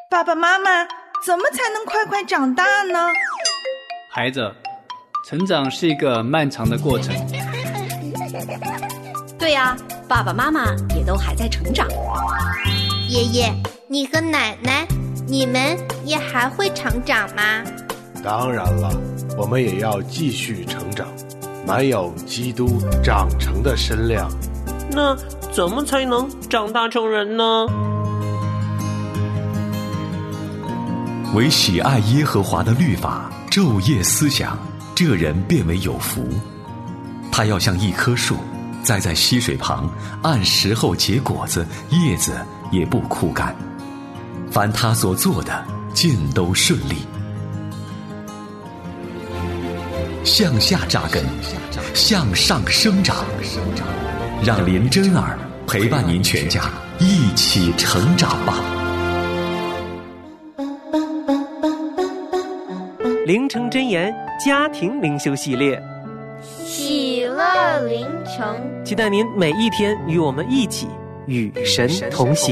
爸爸妈妈，怎么才能快快长大呢？ 孩子，成长是一个漫长的过程。 对呀，爸爸妈妈也都还在成长。 爷爷，你和奶奶，你们也还会成长吗？ 当然了，我们也要继续成长，满有基督长成的身量。 那怎么才能长大成人呢？ 唯喜爱耶和华的律法，昼夜思想，这人便为有福。他要像一棵树，栽在溪水旁，按时候结果子，叶子也不枯干。凡他所做的，尽都顺利。向下扎根，向上生长，让林真儿陪伴您全家一起成长吧。 灵城真言家庭灵修系列， 喜乐灵城， 期待您每一天与我们一起与神同行。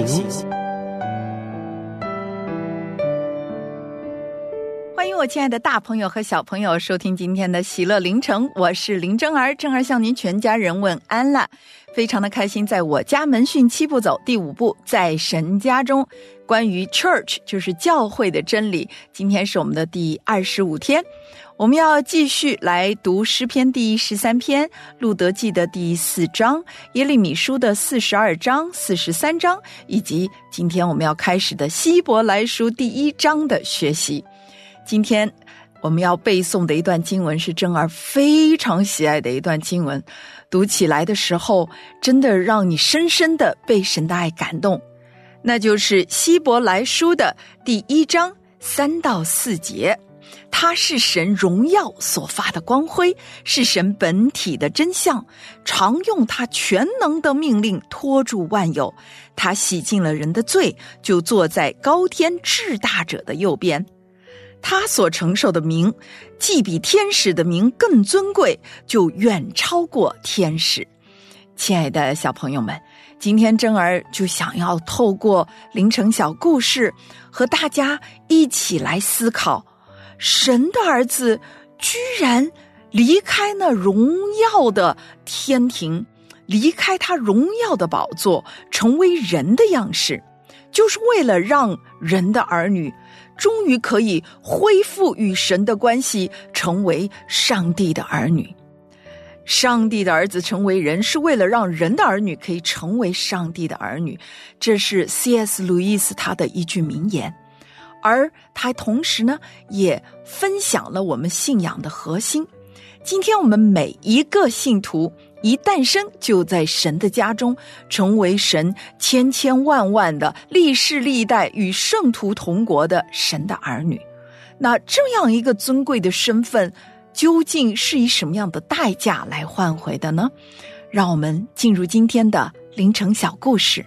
欢迎我亲爱的大朋友和小朋友收听今天的喜乐灵城，我是林真儿，真儿向您全家人问安了。非常的开心，在我家门训7步走第5步，在神家中，关于 church 就是教会的真理，今天是我们的第25天。我们要继续来读诗篇第13篇，路德记的第4章，耶利米书的42章、43章，以及今天我们要开始的希伯来书第1章的学习。今天我们要背诵的一段经文是真儿非常喜爱的一段经文，读起来的时候真的让你深深的被神的爱感动，那就是希伯来书的第1章3到4节。他是神荣耀所发的光辉，是神本体的真相，常用他全能的命令托住万有。他洗净了人的罪，就坐在高天至大者的右边。他所承受的名，既比天使的名更尊贵，就远超过天使。亲爱的小朋友们，今天真儿就想要透过灵城小故事，和大家一起来思考，神的儿子居然离开那荣耀的天庭，离开他荣耀的宝座，成为人的样式，就是为了让人的儿女终于可以恢复与神的关系，成为上帝的儿女。上帝的儿子成为人，是为了让人的儿女可以成为上帝的儿女，这是 C.S. 路易斯他的一句名言。而他同时呢，也分享了我们信仰的核心。今天我们每一个信徒一诞生就在神的家中，成为神千千万万的历世历代与圣徒同国的神的儿女。那这样一个尊贵的身份，究竟是以什么样的代价来换回的呢？让我们进入今天的灵城小故事。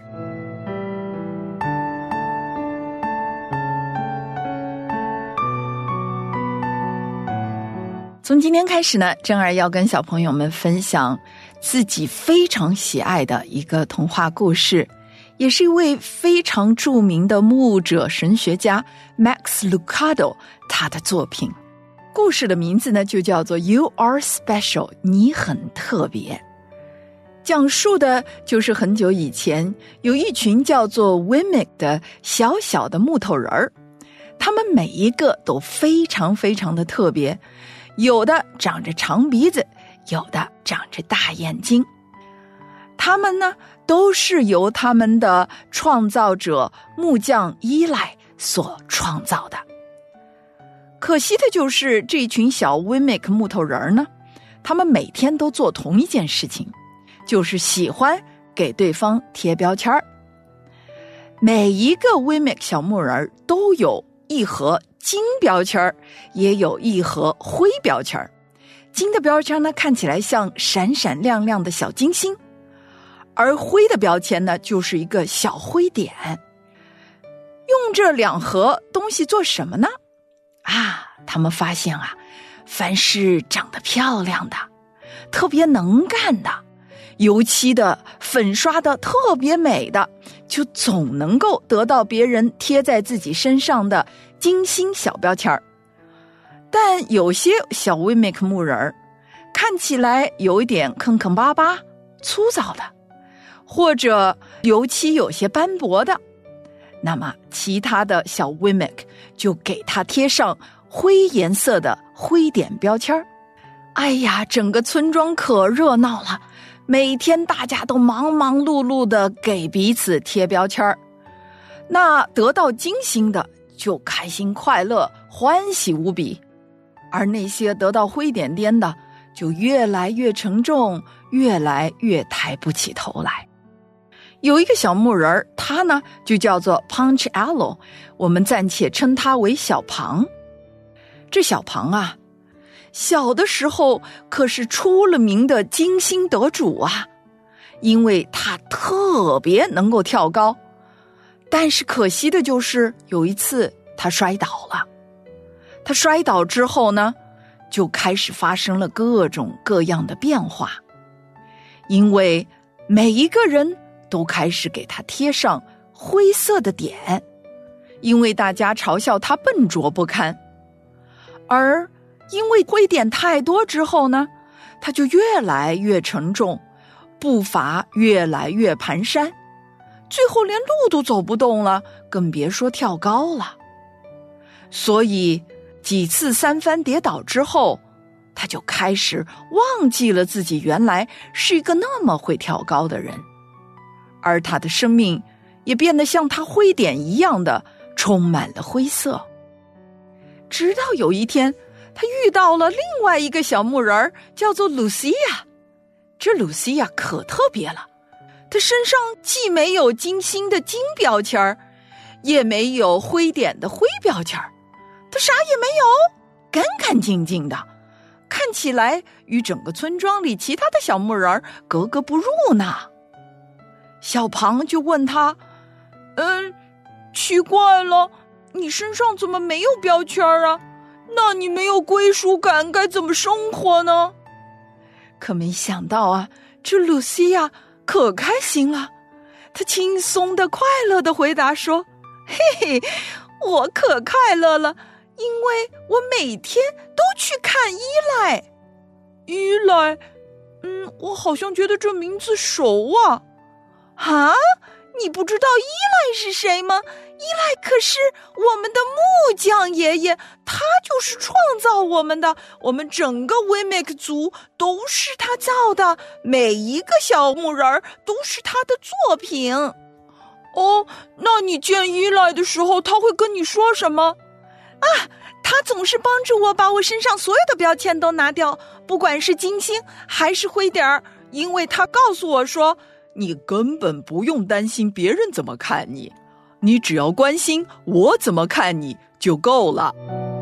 从今天开始呢，真儿要跟小朋友们分享自己非常喜爱的一个童话故事，也是一位非常著名的牧者神学家 Max Lucado 他的作品。故事的名字呢就叫做 You Are Special， 你很特别。讲述的就是很久以前有一群叫做 Wemmick 的小小的木头人儿，他们每一个都非常非常的特别，有的长着长鼻子，有的长着大眼睛。他们呢，都是由他们的创造者木匠伊莱所创造的。可惜的就是这群小 Wemmick 木头人呢，他们每天都做同一件事情，就是喜欢给对方贴标签。每一个 Wemmick 小木人都有一盒金标签，也有一盒灰标签。金的标签呢，看起来像闪闪亮亮的小金星，而灰的标签呢，就是一个小灰点。用这2盒东西做什么呢？他们发现凡是长得漂亮的，特别能干的，油漆的粉刷的特别美的， 就总能够得到别人贴在自己身上的金星小标签儿。但有些小 Wommack 木人看起来有一点坑坑巴巴、粗糙的，或者油漆有些斑驳的，那么其他的小 Wommack 就给它贴上灰颜色的灰点标签儿。哎呀，整个村庄可热闹了，每天大家都忙忙碌碌的给彼此贴标签儿。那得到金星的就开心快乐，欢喜无比，而那些得到灰点点的就越来越沉重，越来越抬不起头来。有一个小木人，他呢就叫做 Punch Aloe， 我们暂且称他为小庞。这小庞啊，小的时候可是出了名的金星得主啊，因为他特别能够跳高。但是可惜的就是有一次他摔倒了。他摔倒之后呢，就开始发生了各种各样的变化，因为每一个人都开始给他贴上灰色的点，因为大家嘲笑他笨拙不堪。而因为灰点太多之后呢，他就越来越沉重，步伐越来越蹒跚，最后连路都走不动了，更别说跳高了。所以几次三番跌倒之后，他就开始忘记了自己原来是一个那么会跳高的人，而他的生命也变得像他灰点一样的充满了灰色。直到有一天，他遇到了另外一个小木人，叫做露西亚。这露西亚可特别了，她身上既没有金星的金标签，也没有灰点的灰标签，她啥也没有，干干净净的，看起来与整个村庄里其他的小木人格格不入呢。小庞就问他，奇怪了，你身上怎么没有标签啊？那你没有归属感，该怎么生活呢？可没想到啊，这露西亚可开心了，她轻松的、快乐的回答说：“嘿嘿，我可快乐了，因为我每天都去看伊莱。”伊莱，我好像觉得这名字熟啊。啊，你不知道伊莱是谁吗？伊莱可是我们的木匠爷爷，他就是创造我们的，我们整个 Wommack 族都是他造的，每一个小木人都是他的作品。哦，那你见伊莱的时候，他会跟你说什么？啊，他总是帮助我把我身上所有的标签都拿掉，不管是金星还是灰点儿，因为他告诉我说，你根本不用担心别人怎么看你，你只要关心我怎么看你就够了。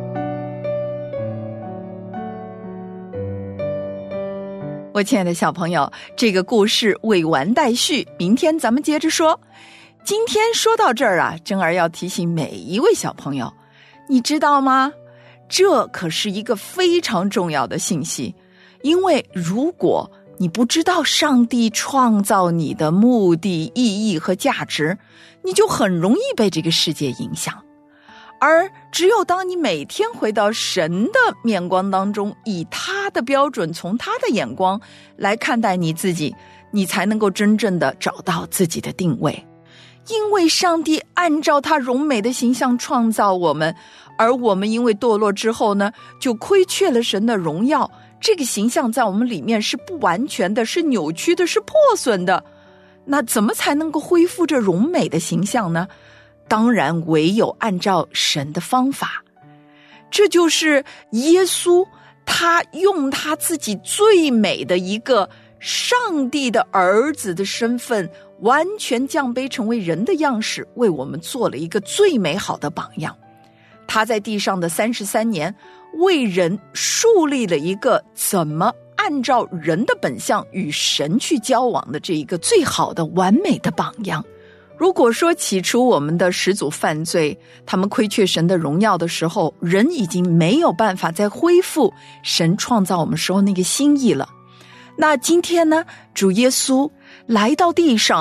我亲爱的小朋友，这个故事未完待续，明天咱们接着说。今天说到这儿啊，珍儿要提醒每一位小朋友，你知道吗？这可是一个非常重要的信息，因为如果你不知道上帝创造你的目的、意义和价值，你就很容易被这个世界影响。而只有当你每天回到神的面光当中，以他的标准，从他的眼光来看待你自己，你才能够真正的找到自己的定位。因为上帝按照他荣美的形象创造我们，而我们因为堕落之后呢，就亏缺了神的荣耀，这个形象在我们里面是不完全的，是扭曲的，是破损的。那怎么才能够恢复这荣美的形象呢？当然唯有按照神的方法。这就是耶稣，他用他自己最美的一个上帝的儿子的身份，完全降卑成为人的样式，为我们做了一个最美好的榜样。他在地上的33年，为人树立了一个怎么按照人的本相与神去交往的这一个最好的完美的榜样。如果说起初我们的始祖犯罪，他们亏缺神的荣耀的时候，人已经没有办法再恢复神创造我们时候那个心意了。那今天呢，主耶稣来到地上，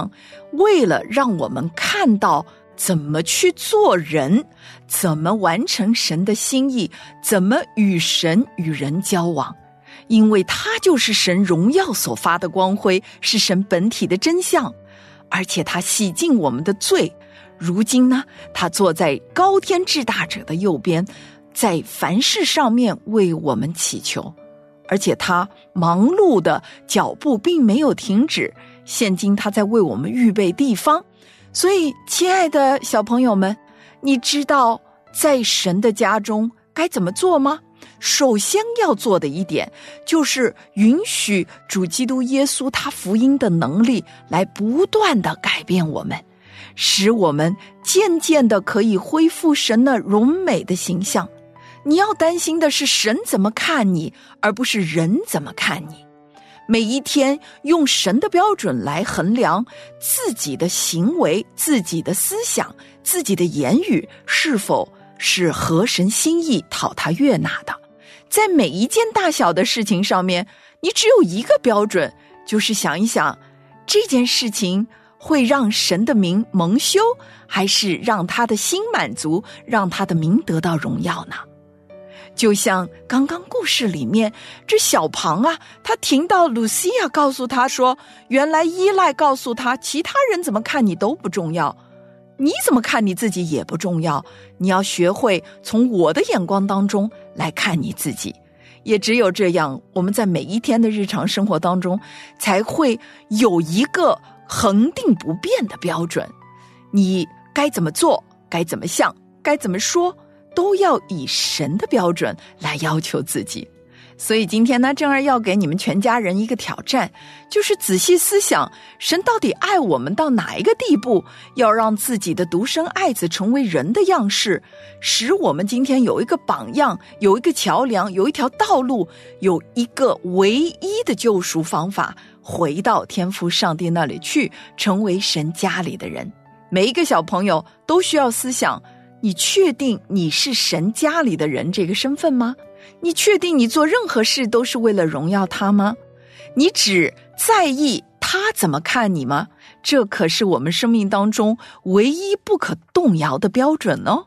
为了让我们看到怎么去做人，怎么完成神的心意，怎么与神与人交往。因为他就是神荣耀所发的光辉，是神本体的真相，而且他洗净我们的罪。如今呢，他坐在高天至大者的右边，在凡事上面为我们祈求，而且他忙碌的脚步并没有停止，现今他在为我们预备地方。所以亲爱的小朋友们，你知道在神的家中该怎么做吗？首先要做的一点，就是允许主基督耶稣他福音的能力来不断的改变我们，使我们渐渐的可以恢复神的荣美的形象。你要担心的是神怎么看你，而不是人怎么看你。每一天用神的标准来衡量自己的行为、自己的思想、自己的言语是否是合神心意、讨他悦纳的。在每一件大小的事情上面，你只有一个标准，就是想一想，这件事情会让神的名蒙羞，还是让他的心满足，让他的名得到荣耀呢？就像刚刚故事里面，这小庞啊，他听到露西亚告诉他说，原来依赖告诉他，其他人怎么看你都不重要，你怎么看你自己也不重要，你要学会从我的眼光当中来看你自己。也只有这样，我们在每一天的日常生活当中才会有一个恒定不变的标准，你该怎么做，该怎么想，该怎么说，都要以神的标准来要求自己。所以今天呢，正儿要给你们全家人一个挑战，就是仔细思想，神到底爱我们到哪一个地步，要让自己的独生爱子成为人的样式，使我们今天有一个榜样，有一个桥梁，有一条道路，有一个唯一的救赎方法，回到天父上帝那里去，成为神家里的人。每一个小朋友都需要思想，你确定你是神家里的人这个身份吗？你确定你做任何事都是为了荣耀他吗？你只在意他怎么看你吗？这可是我们生命当中唯一不可动摇的标准哦。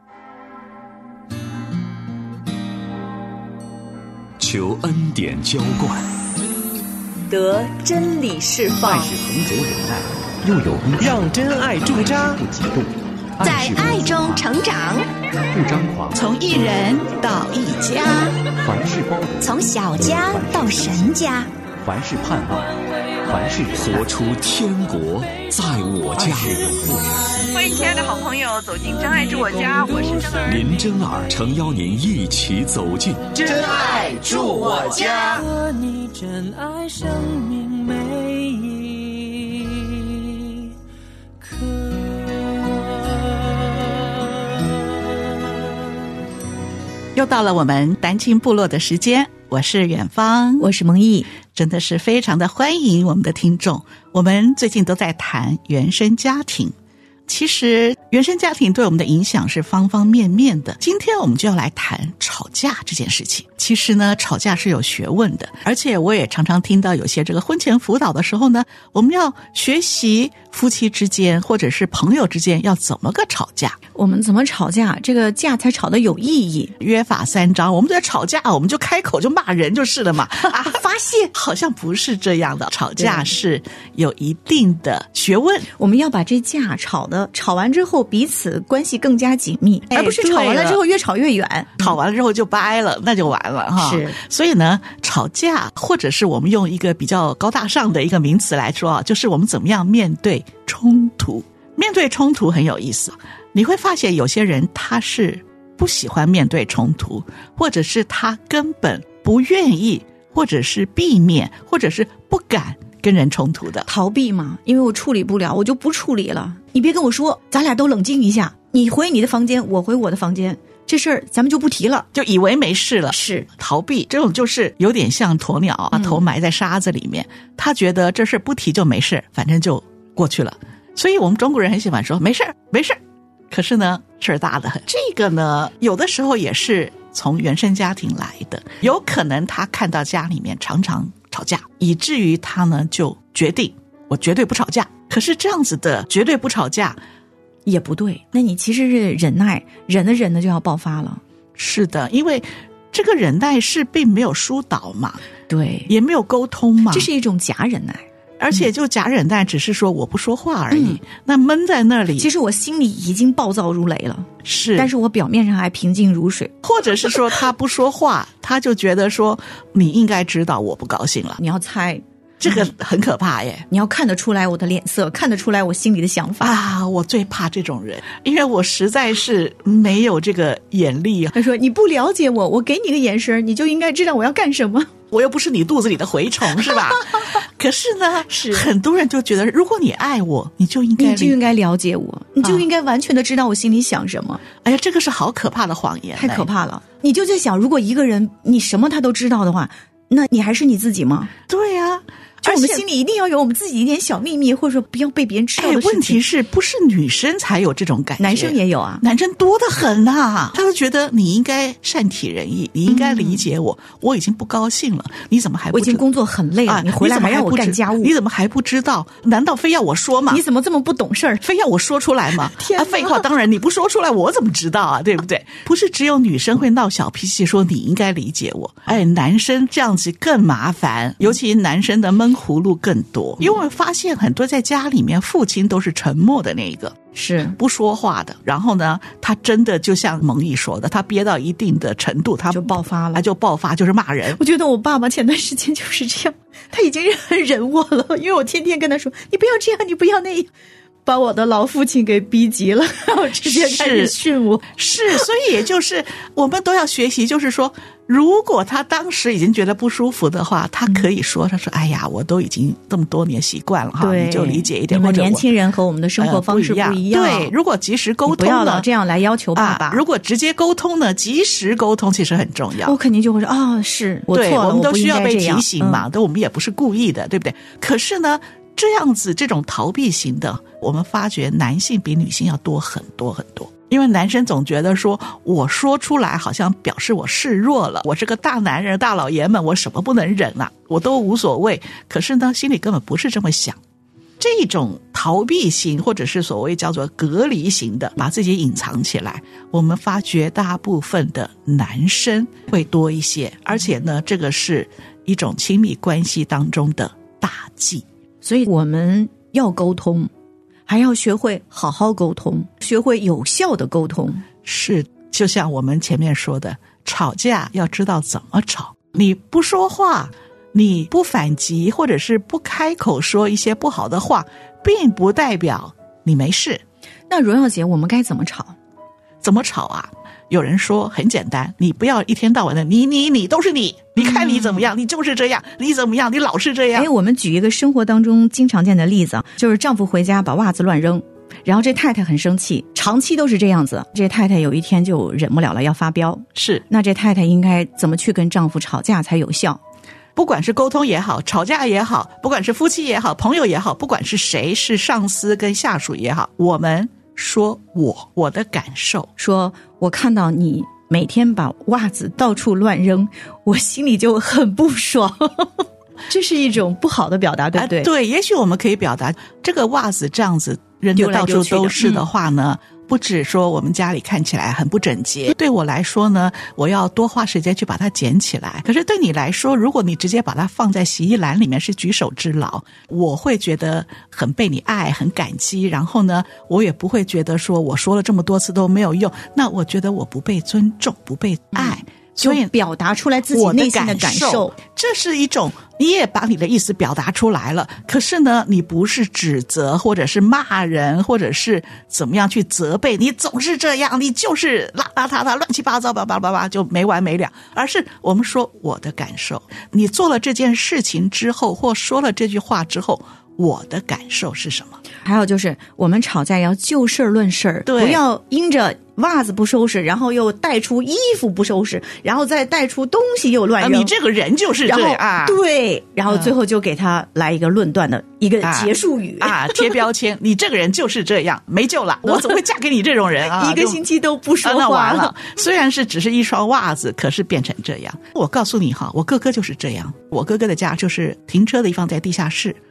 求恩典浇灌， 得真理释放， 爱是恒久忍耐，又有恩慈， 让真爱驻扎， 不激动， 在爱中成长， 不张狂， 从一人到一家， 凡事包容， 从小家到神家， 凡事盼望，凡事活出天国在我家。 欢迎亲爱的好朋友走进真爱住我家，我是真儿。 林真儿诚邀您一起走进真爱住我家。 和你真爱生命每一刻。 又到了我们单亲部落的时间，我是远方， 我是蒙毅， 真的是非常的欢迎我们的听众。我们最近都在谈原生家庭，其实原生家庭对我们的影响是方方面面的。今天我们就要来谈吵架这件事情。其实呢，吵架是有学问的，而且我也常常听到有些这个婚前辅导的时候呢，我们要学习夫妻之间或者是朋友之间要怎么个吵架， 我们怎么吵架，这个架才吵得有意义。 约法三章，我们在吵架我们就开口就骂人就是了嘛啊，发泄好像不是这样的，吵架是有一定的学问。 我们要把这架吵完之后彼此关系更加紧密，而不是吵完了之后越吵越远， 吵完了之后就掰了，那就完了哈。 是， 所以呢，吵架或者是我们用一个比较高大上的一个名词来说啊，就是我们怎么样面对冲突。面对冲突很有意思，你会发现有些人他是不喜欢面对冲突，或者是他根本不愿意，或者是避免，或者是不敢跟人冲突的， 逃避嘛，因为我处理不了，我就不处理了。你别跟我说，咱俩都冷静一下，你回你的房间，我回我的房间，这事儿咱们就不提了， 就以为没事了。 是逃避，这种就是有点像鸵鸟啊，头埋在沙子里面，他觉得这事不提就没事，反正就过去了。所以我们中国人很喜欢说没事没事，可是呢事儿大得很。这个呢有的时候也是从原生家庭来的，有可能他看到家里面常常吵架，以至于他呢就决定我绝对不吵架。 可是这样子的绝对不吵架也不对，那你其实是忍耐，忍着就要爆发了。 是的，因为这个忍耐是并没有疏导嘛， 对， 也没有沟通嘛， 这是一种假忍耐。 而且就假忍耐只是说我不说话而已，那闷在那里， 其实我心里已经暴躁如雷了， 是， 但是我表面上还平静如水。 或者是说他不说话他就觉得说你应该知道我不高兴了， 你要猜， 这个很可怕耶， 你要看得出来我的脸色，看得出来我心里的想法啊！我最怕这种人，因为我实在是没有这个眼力。 他说你不了解我，我给你个眼神你就应该知道我要干什么， 我又不是你肚子里的蛔虫是吧？可是呢， 是很多人就觉得如果你爱我你就应该了解我，你就应该完全的知道我心里想什么。 哎呀，这个是好可怕的谎言， 太可怕了。你就在想，如果一个人你什么他都知道的话，那你还是你自己吗？ 对啊， 就我们心里一定要有我们自己一点小秘密，或者说不要被别人知道的事情。 问题是不是女生才有这种感觉？ 男生也有啊， 男生多得很啊。他就觉得你应该善体人意，你应该理解我，我已经不高兴了，你怎么还不知道？ 我已经工作很累了，你回来还让我干家务， 你怎么还不知道？难道非要我说吗？ 你怎么这么不懂事儿？ 非要我说出来吗？ 天哪， 废话，当然你不说出来我怎么知道啊？对不对？不是只有女生会闹小脾气说你应该理解我，男生这样子更麻烦，尤其男生的闷葫芦更多，因为我发现很多在家里面父亲都是沉默的那一个， 是不说话的，然后呢他真的就像蒙毅说的，他憋到一定的程度他就爆发了， 就是骂人。 我觉得我爸爸前段时间就是这样，他已经很忍我了，因为我天天跟他说你不要这样，你不要那样，把我的老父亲给逼急了，然后直接开始训我。 是，所以也就是我们都要学习，就是说如果他当时已经觉得不舒服的话，他可以说他说哎呀我都已经这么多年习惯了哈，你就理解一点。 你们年轻人和我们的生活方式不一样， 对，如果及时沟通呢， 不要老这样来要求爸爸， 如果直接沟通呢，及时沟通其实很重要。 我肯定就会说是我错了， 我们都需要被提醒嘛，我们也不是故意的，对不对？可是呢这样子这种逃避型的，我们发觉男性比女性要多很多很多。因为男生总觉得说我说出来好像表示我示弱了，我是个大男人大老爷们，我什么不能忍啊，我都无所谓。可是呢心里根本不是这么想。这种逃避型或者是所谓叫做隔离型的，把自己隐藏起来，我们发觉大部分的男生会多一些，而且呢这个是一种亲密关系当中的大忌。 所以我们要沟通，还要学会好好沟通，学会有效的沟通。 是，就像我们前面说的，吵架要知道怎么吵，你不说话，你不反击，或者是不开口说一些不好的话，并不代表你没事。 那荣耀姐，我们该怎么吵？ 怎么吵啊？有人说很简单，你不要一天到晚的你都是你看你怎么样，你就是这样，你怎么样，你老是这样。 我们举一个生活当中经常见的例子，就是丈夫回家把袜子乱扔，然后这太太很生气，长期都是这样子，这太太有一天就忍不了了，要发飙。 是， 那这太太应该怎么去跟丈夫吵架才有效？ 不管是沟通也好，吵架也好，不管是夫妻也好，朋友也好，不管是谁，是上司跟下属也好，我们说我的感受， 说我看到你每天把袜子到处乱扔，我心里就很不爽。这是一种不好的表达，对不对？ 对，也许我们可以表达这个袜子这样子扔得到处都是的话呢，不止说我们家里看起来很不整洁，对我来说呢，我要多花时间去把它捡起来。可是对你来说，如果你直接把它放在洗衣篮里面是举手之劳，我会觉得很被你爱，很感激，然后呢我也不会觉得说我说了这么多次都没有用，那我觉得我不被尊重，不被爱， 所以表达出来自己内心的感受， 这是一种你也把你的意思表达出来了，可是呢你不是指责或者是骂人，或者是怎么样去责备，你总是这样，你就是邋邋遢遢乱七八糟叭叭叭叭就没完没了，而是我们说我的感受，你做了这件事情之后或说了这句话之后，我的感受是什么。 还有就是我们吵架要就事论事，不要因着袜子不收拾，然后又带出衣服不收拾，然后再带出东西又乱扔， 你这个人就是这样对，然后最后就给他来一个论断的一个结束语贴标签你这个人就是这样，没救了，我怎么会嫁给你这种人啊？ 一个星期都不说话完了。虽然是只是一双袜子，可是变成这样。我告诉你哈，我哥哥就是这样，我哥哥的家就是停车的地方在地下室，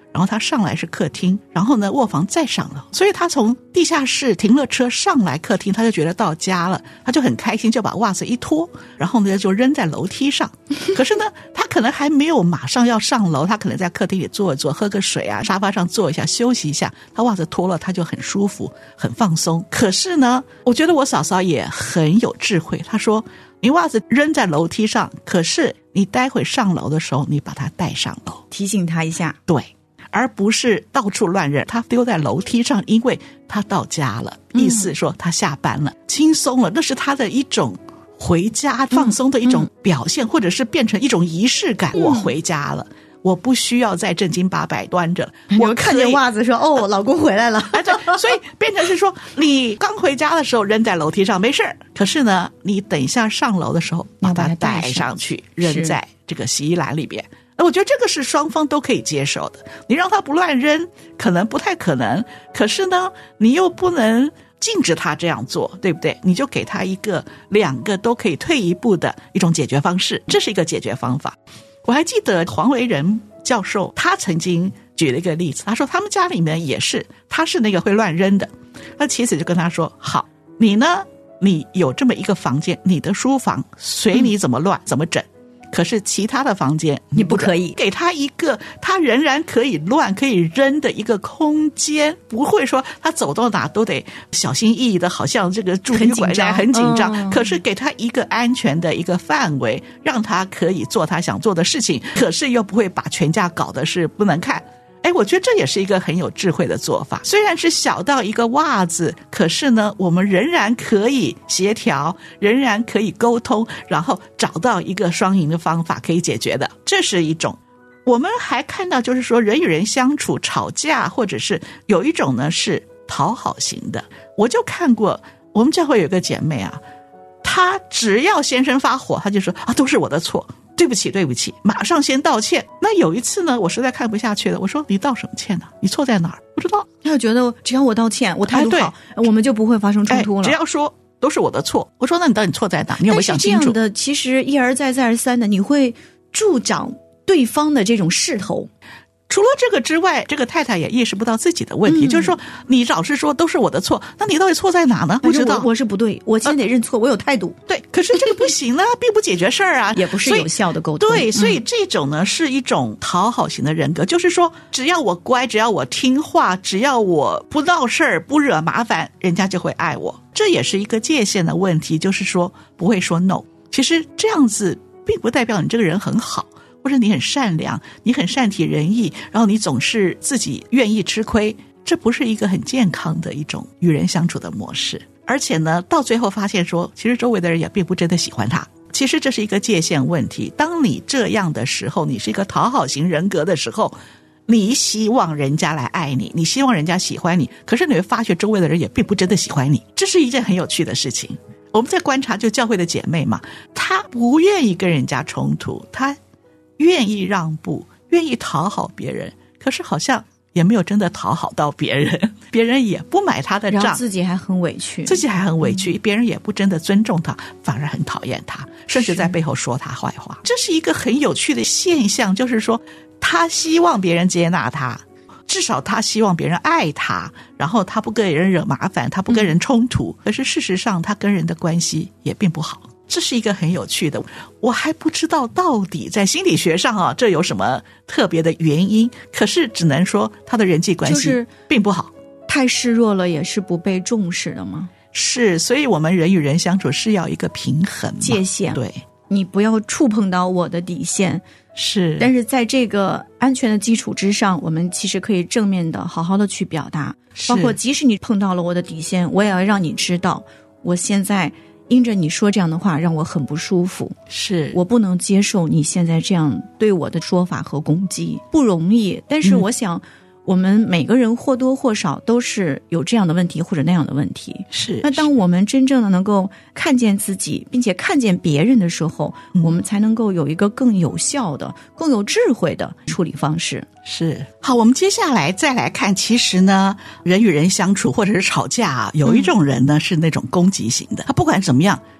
然后他上来是客厅，然后呢卧房再上楼，所以他从地下室停了车上来客厅，他就觉得到家了，他就很开心，就把袜子一脱，然后呢就扔在楼梯上。可是呢他可能还没有马上要上楼，他可能在客厅里坐一坐，喝个水啊，沙发上坐一下休息一下，他袜子脱了他就很舒服很放松。可是呢我觉得我嫂嫂也很有智慧，她说你袜子扔在楼梯上，可是你待会上楼的时候你把它带上楼， 提醒他一下。 对，而不是到处乱扔，他丢在楼梯上，因为他到家了，意思说他下班了，轻松了，那是他的一种回家放松的一种表现，或者是变成一种仪式感。我回家了，我不需要再正经八百端着了，我看见袜子说哦，老公回来了。 所以变成是说你刚回家的时候扔在楼梯上没事，可是呢你等一下上楼的时候把它带上去，扔在这个洗衣篮里边。我觉得这个是双方都可以接受的，你让他不乱扔可能不太可能，可是呢你又不能禁止他这样做，对不对？你就给他一个两个都可以退一步的一种解决方式，这是一个解决方法。我还记得黄维仁教授他曾经举了一个例子，他说他们家里面也是，他是那个会乱扔的，那妻子就跟他说，好，你呢你有这么一个房间，你的书房随你怎么乱怎么整，可是其他的房间你不可以， 给他一个他仍然可以乱可以扔的一个空间，不会说他走到哪都得小心翼翼的，好像这个住旅馆很紧张，可是给他一个安全的一个范围，让他可以做他想做的事情，可是又不会把全家搞得是不能看。我觉得这也是一个很有智慧的做法，虽然是小到一个袜子，可是呢我们仍然可以协调，仍然可以沟通，然后找到一个双赢的方法可以解决的，这是一种。我们还看到就是说人与人相处吵架，或者是有一种呢是讨好型的。我就看过我们教会有个姐妹啊，她只要先生发火，她就说啊都是我的错，对不起对不起，马上先道歉。那有一次呢我实在看不下去了，我说你道什么歉呢？你错在哪儿？不知道。 他觉得只要我道歉，我态度好，我们就不会发生冲突了。 只要说都是我的错。我说那你到底错在哪？你有没有想清楚？ 但是这样的其实一而再再而三的，你会助长对方的这种势头。 除了这个之外，这个太太也意识不到自己的问题，就是说你老是说都是我的错，那你到底错在哪呢？不知道。 我是不对，我现在得认错，我有态度。 对，可是这个不行啊，并不解决事儿啊， 也不是有效的沟通。 对，所以这种呢是一种讨好型的人格，就是说只要我乖，只要我听话，只要我不闹事儿，不惹麻烦，人家就会爱我。这也是一个界限的问题，就是说不会说 no。其实这样子并不代表你这个人很好，或者你很善良，你很善体人意，然后你总是自己愿意吃亏，这不是一个很健康的一种与人相处的模式。而且呢到最后发现说其实周围的人也并不真的喜欢他，其实这是一个界限问题。当你这样的时候，你是一个讨好型人格的时候，你希望人家来爱你，你希望人家喜欢你，可是你会发觉周围的人也并不真的喜欢你，这是一件很有趣的事情。我们在观察就教会的姐妹嘛，她不愿意跟人家冲突，她愿意让步，愿意讨好别人，可是好像也没有真的讨好到别人，别人也不买他的账， 然后自己还很委屈， 别人也不真的尊重他，反而很讨厌他，甚至在背后说他坏话。这是一个很有趣的现象，就是说他希望别人接纳他，至少他希望别人爱他，然后他不跟人惹麻烦，他不跟人冲突，可是事实上他跟人的关系也并不好。这是一个很有趣的，我还不知道到底在心理学上啊，这有什么特别的原因，可是只能说他的人际关系并不好， 太示弱了也是不被重视的吗？ 是，所以我们人与人相处是要一个平衡界限， 对， 你不要触碰到我的底线。 是， 但是在这个安全的基础之上，我们其实可以正面的好好的去表达，包括即使你碰到了我的底线，我也要让你知道我现在因着你说这样的话让我很不舒服， 是我不能接受你现在这样对我的说法和攻击，不容易。但是我想我们每个人或多或少都是有这样的问题或者那样的问题， 是。 那当我们真正的能够看见自己并且看见别人的时候，我们才能够有一个更有效的更有智慧的处理方式。 是。好，我们接下来再来看，其实呢人与人相处或者是吵架啊，有一种人呢是那种攻击型的，他不管怎么样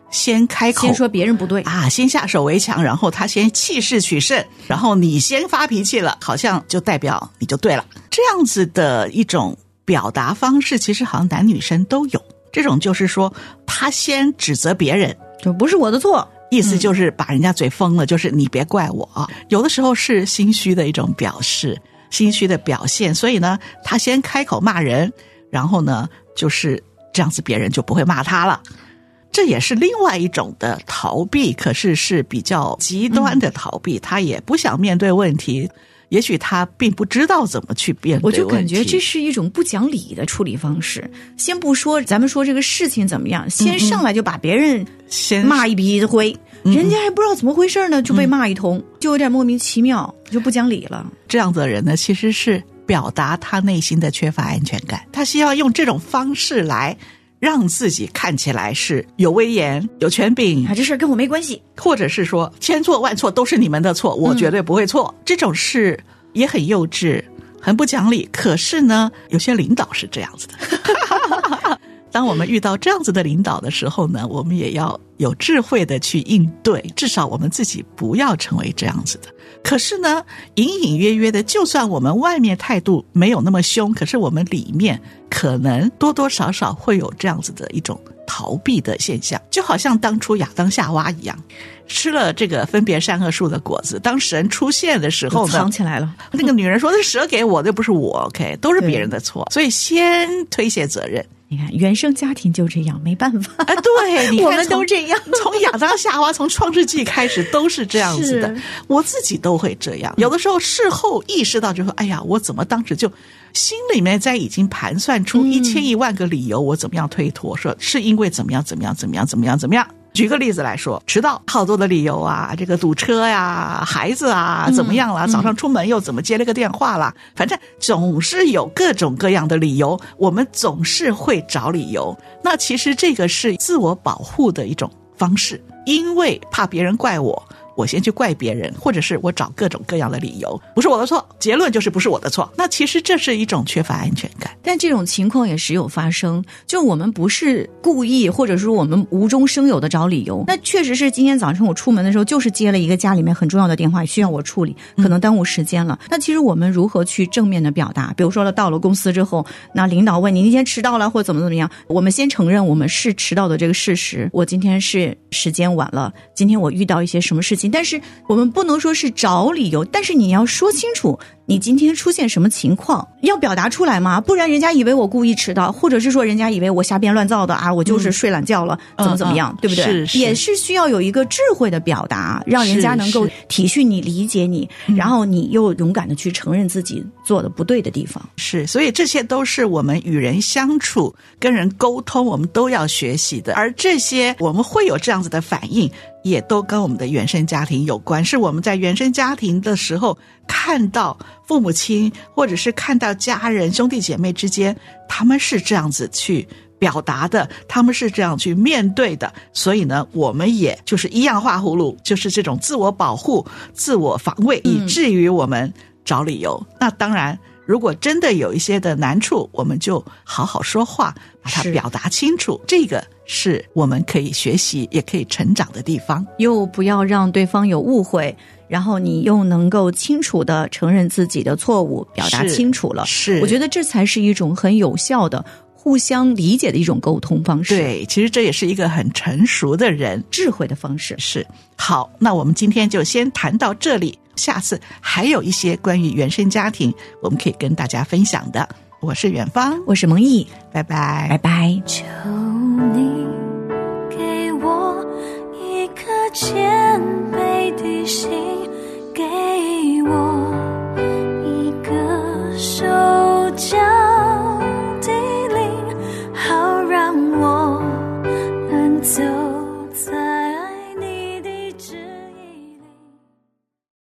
先开口， 先说别人不对啊，先下手为强，然后他先气势取胜，然后你先发脾气了，好像就代表你就对了。这样子的一种表达方式，其实好像男女生都有。这种就是说，他先指责别人， 就不是我的错， 意思就是把人家嘴封了，就是你别怪我啊。有的时候是心虚的一种表示，心虚的表现，所以呢，他先开口骂人，然后呢，就是这样子，别人就不会骂他了。这也是另外一种的逃避，可是是比较极端的逃避，他也不想面对问题，也许他并不知道怎么去面对问题。 我就感觉这是一种不讲理的处理方式。先不说咱们说这个事情怎么样，先上来就把别人先骂一鼻子灰，人家还不知道怎么回事呢，就被骂一通，就有点莫名其妙，就不讲理了。 这样子的人呢，其实是表达他内心的缺乏安全感，他希望用这种方式来让自己看起来是有威严、有权柄， 这事跟我没关系， 或者是说千错万错都是你们的错，我绝对不会错。这种事也很幼稚，很不讲理。可是呢，有些领导是这样子的。当我们遇到这样子的领导的时候呢，我们也要有智慧的去应对，至少我们自己不要成为这样子的。可是呢，隐隐约约的，就算我们外面态度没有那么凶，可是我们里面可能多多少少会有这样子的一种逃避的现象。就好像当初亚当夏娃一样，吃了这个分别善恶树的果子，当神出现的时候呢， 藏起来了。 那个女人说，那蛇给我的，不是我 OK， 都是别人的错，所以先推卸责任。 你看原生家庭就这样，没办法啊！对，你看我们都这样， 从亚当夏娃，从创世纪开始都是这样子的。我自己都会这样，有的时候事后意识到就说，哎呀，我怎么当时就心里面在已经盘算出1000、10000个理由，我怎么样推脱，说是因为怎么样怎么样怎么样怎么样怎么样。举个例子来说，迟到好多的理由啊，这个堵车呀，孩子啊怎么样啦，早上出门又怎么接了个电话啦，反正总是有各种各样的理由，我们总是会找理由。那其实这个是自我保护的一种方式，因为怕别人怪我，我先去怪别人，或者是我找各种各样的理由，不是我的错，结论就是不是我的错。那其实这是一种缺乏安全感。 但这种情况也时有发生，就我们不是故意，或者说我们无中生有的找理由。那确实是今天早上我出门的时候，就是接了一个家里面很重要的电话，需要我处理，可能耽误时间了。那其实我们如何去正面的表达？比如说到了公司之后，那领导问你今天迟到了或怎么样，我们先承认我们是迟到的这个事实，我今天是时间晚了，今天我遇到一些什么事情，但是我们不能说是找理由，但是你要说清楚你今天出现什么情况，要表达出来嘛，不然人家以为我故意迟到，或者是说人家以为我瞎编乱造的啊，我就是睡懒觉了，怎么样，对不对？ 是也是需要有一个智慧的表达，让人家能够体恤你、理解你，然后你又勇敢的去承认自己做的不对的地方。 是，所以这些都是我们与人相处、跟人沟通，我们都要学习的。而这些我们会有这样子的反应，也都跟我们的原生家庭有关，是我们在原生家庭的时候看到父母亲或者是看到家人兄弟姐妹之间，他们是这样子去表达的，他们是这样去面对的，所以呢，我们也就是一样画葫芦，就是这种自我保护、自我防卫，以至于我们找理由。那当然如果真的有一些的难处，我们就好好说话，把它表达清楚，这个是我们可以学习也可以成长的地方。 又不要让对方有误会，然后你又能够清楚地承认自己的错误，表达清楚了， 是我觉得这才是一种很有效的互相理解的一种沟通方式。 对，其实这也是一个很成熟的人智慧的方式。 是。好，那我们今天就先谈到这里，下次还有一些关于原生家庭我们可以跟大家分享的。我是远方， 我是蒙毅， 拜拜， 拜拜。 求你给我一颗谦卑的心，给我一个手脚的灵，好让我能走